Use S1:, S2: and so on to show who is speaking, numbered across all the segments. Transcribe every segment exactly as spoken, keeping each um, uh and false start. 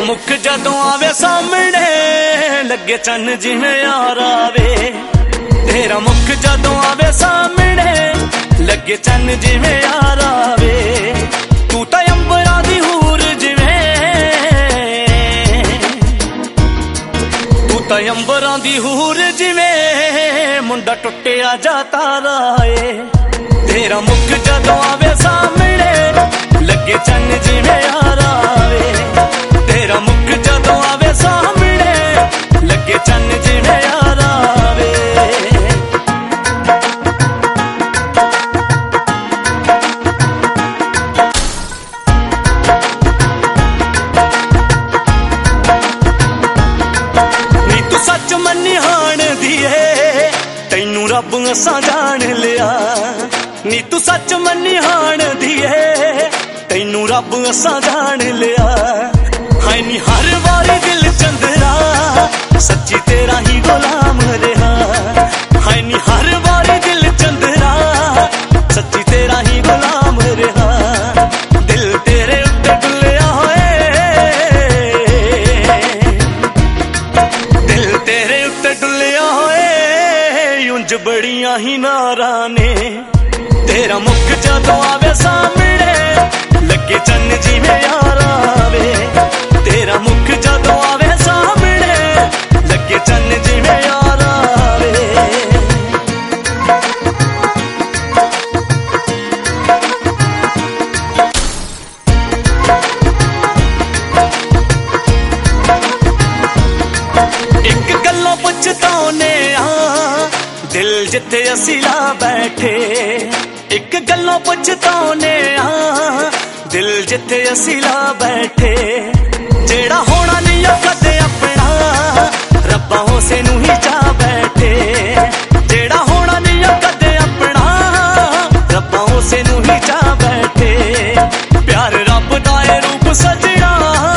S1: मुख जदों आवे सामने लगे चन जिवें यार आवे। तेरा मुख जदों आवे सामने लगे चन जिवें यार आवे। तू तां अंबरां दी हूर जिवें, तू तां अंबरां दी हूर जिवें मुंडा टुटिया जा तारा ए। तेरा मुख जदों आवे सामने लगे चन जिवें यार आवे। तेरा मुख जदों आवे सामने लगे चन जिवें यार आवे। नी तू सच मन्नी हाण दी है तैनू रब असां जान लिया। नी तू सच मन्नी हाण दी है तैनू रब असां जान लिया। हाय नी हर वारी दिल चंदरा सच्ची तेरा ही गुलाम रहा। हाय नी हर वारी दिल चंदरा सच्ची तेरा ही गुलाम रहा। दिल तेरे उत्ते डुलिया होए, दिल तेरे उत्ते डुलिया होए उंज बड़ियां ही नारा ने। तेरा मुख जदों आवे सामने लगे चन जिवें यार आवे। तेरा मुख जदों आवे सामने लगे चन जिवें यार आवे। एक गल्लों पुछताउने आ दिल जिथे असीं ला बैठे। एक गल्लों पुछताउने आ दिल जिथे असीं ला बैठे। जेड़ा होना नहीं कदे अपना रब्बा होसे नूं ही जा बैठे। जेड़ा होना नहीं कदे अपना रब्बा होसे नूं ही जा बैठे। प्यार रब दा ए रूप सजना,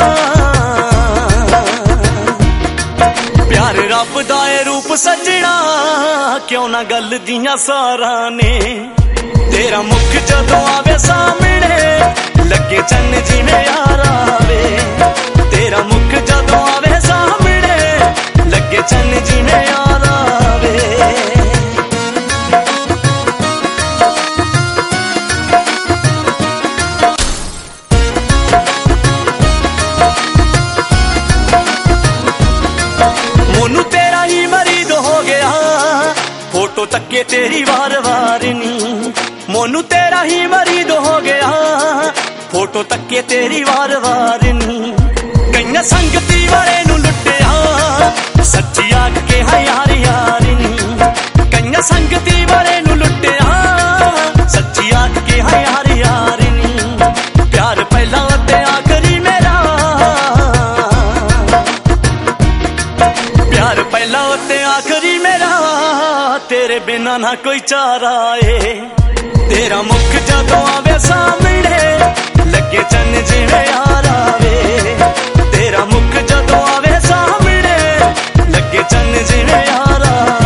S1: प्यार रब दा ए रूप सजना क्यों ना गल दियां सारा ने। तेरा मुख जदों आवे सामने लगे चन जिवें यार आवे। तेरा मुख जदों आवे सामने लगे चन जिवें यार आवे। मोनू तेरा ही मरीद हो गया फोटो तके तेरी वार वार नी। मोनू तेरा ही मरीद हो गया फोटो तके तेरी वार वार नी। कईयां संगती वाले नू लुटिया सच्ची आख के हाँ यार यार नी। कईयां संगती वाले नू लुटिया सच्ची आख के हाँ यार यार नी। प्यार पहला ते आखरी मेरा, प्यार पहला ते आखरी मेरा तेरे बिना ना कोई चारा ए। तेरा मुख जदों आवे सामने लगे चन जिवें यार आवे। तेरा मुख जदों आवे सामने लगे चन जिवें यार आवे।